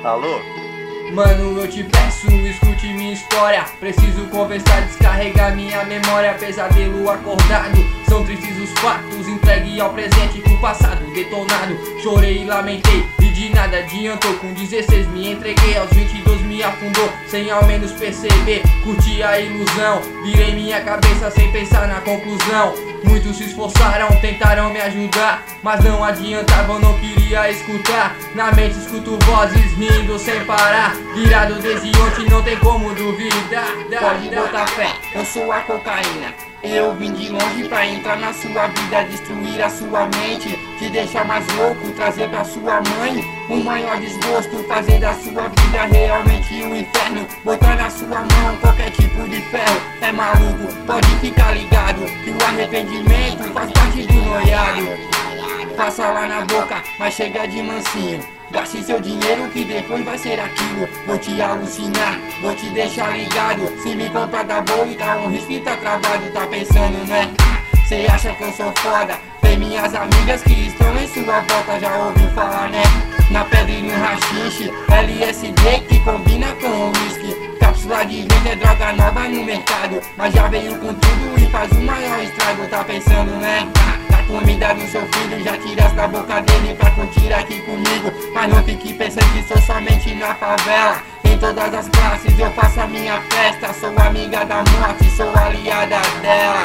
Alô? Mano, eu te peço, escute minha história. Preciso conversar, descarregar minha memória. Pesadelo acordado, são tristes os fatos. Entregue ao presente com o passado detonado. Chorei e lamentei e de nada adiantou. Com 16 me entreguei, aos 22 me afundou. Sem ao menos perceber, curti a ilusão. Virei minha cabeça sem pensar na conclusão. Muitos se esforçaram, tentaram me ajudar, mas não adiantava, eu não queria escutar. Na mente escuto vozes rindo sem parar. Virado desde ontem, não tem como duvidar. Pode botar fé, eu sou a cocaína. Eu vim de longe pra entrar na sua vida, destruir a sua mente, te deixar mais louco, trazer pra sua mãe o maior desgosto, fazer da sua vida realmente um inferno. Botar na sua mão qualquer tipo de ferro. É maluco, pode ficar ligado que o arrependimento faz parte do noiado. Passa lá na boca, mas chega de mansinho. Gaste seu dinheiro que depois vai ser aquilo. Vou te alucinar, vou te deixar ligado. Se me comprar da boa e dá um risco e tá travado. Tá pensando, né? Cê acha que eu sou foda? Tem minhas amigas que estão em sua volta, já ouviu falar, né? Na pedra e no rachixe, LSD que combina com o whisky. Cápsula de vento é droga nova no mercado, mas já veio com tudo e faz o maior estrago. Tá pensando, né? Da comida do seu filho, já tiraste da boca dele pra curtir aqui comigo. Mas não fique pensando que sou somente na favela. Em todas as classes eu faço a minha festa. Sou amiga da morte, sou aliada dela.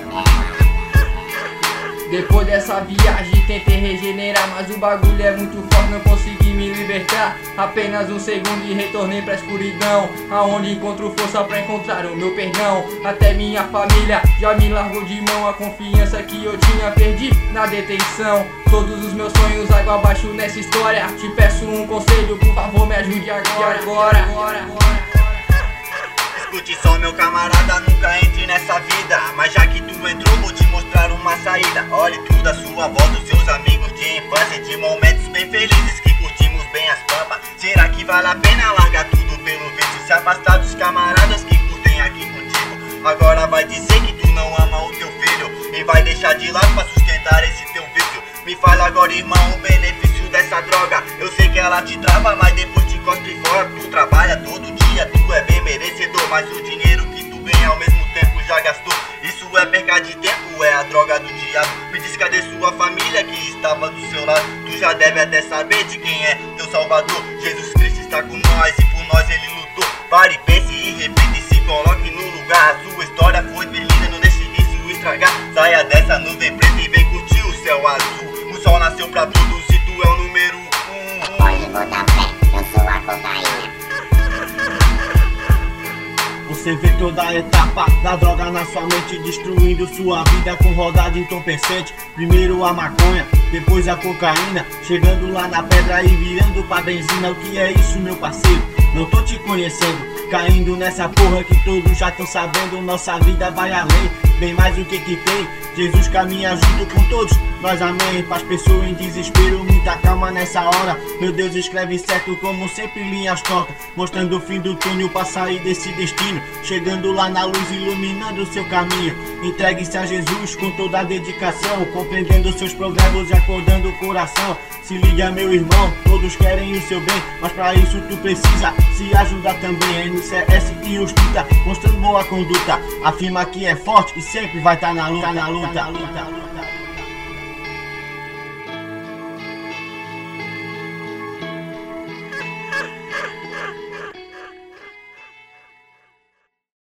Depois dessa viagem tentei regenerar, mas o bagulho é muito forte, não consegui me libertar. Apenas um segundo e retornei pra escuridão, aonde encontro força pra encontrar o meu perdão. Até minha família já me largou de mão, a confiança que eu tinha perdi na detenção. Todos os meus sonhos água abaixo nessa história. Te peço um conselho, por favor me ajude agora. Escute só, meu camarada, nunca entre nessa vida. Mas já que tu entrou, vou te mostrar uma saída. Olhe tudo à sua volta, os seus amigos de infância, de momentos bem felizes que curtimos bem as pampas. Será que vale a pena largar tudo pelo vício? Se afastar dos camaradas que curtem aqui contigo. Agora vai dizer que tu não ama o teu filho e vai deixar de lado pra sustentar esse teu vício. Me fala agora, irmão, o benefício dessa droga. Eu sei que ela te trava, mas depois te cospe fora. Tu trabalha todo dia, tu é bem merecedor, mas o dinheiro que tu ganha ao mesmo tempo já gastou. Isso é perca de tempo, é a droga do diabo. Me diz, cadê sua família que estava do seu lado? Tu já deve até saber de quem é teu salvador. Jesus Cristo está com nós e por nós ele lutou. Pare, pense e reflita e se coloque no lugar. A sua história foi bem-linda, não deixe isso estragar. Saia dessa nuvem preta e vem curtir o céu azul. O sol nasceu pra todos e tu é o número 1. Pode botar fé, eu sou a cocaína. Você vê toda a etapa da droga na sua mente, destruindo sua vida com rodada entorpecente. Primeiro a maconha, depois a cocaína, chegando lá na pedra e virando pra benzina. O que é isso, meu parceiro? Não tô te conhecendo, caindo nessa porra que todos já tão sabendo. Nossa vida vai além, bem mais do que tem. Jesus caminha junto com todos, nós amém. Pras pessoas em desespero, muita calma nessa hora. Meu Deus escreve certo como sempre linhas tortas, mostrando o fim do túnel pra sair desse destino. Chegando lá na luz, iluminando o seu caminho. Entregue-se a Jesus com toda a dedicação, compreendendo seus problemas e acordando o coração. Se liga, meu irmão, todos querem o seu bem, mas pra isso tu precisa se ajudar também. NCS e Justiça, mostrando boa conduta. Afirma que é forte e sempre vai estar na luta, na luta, na luta.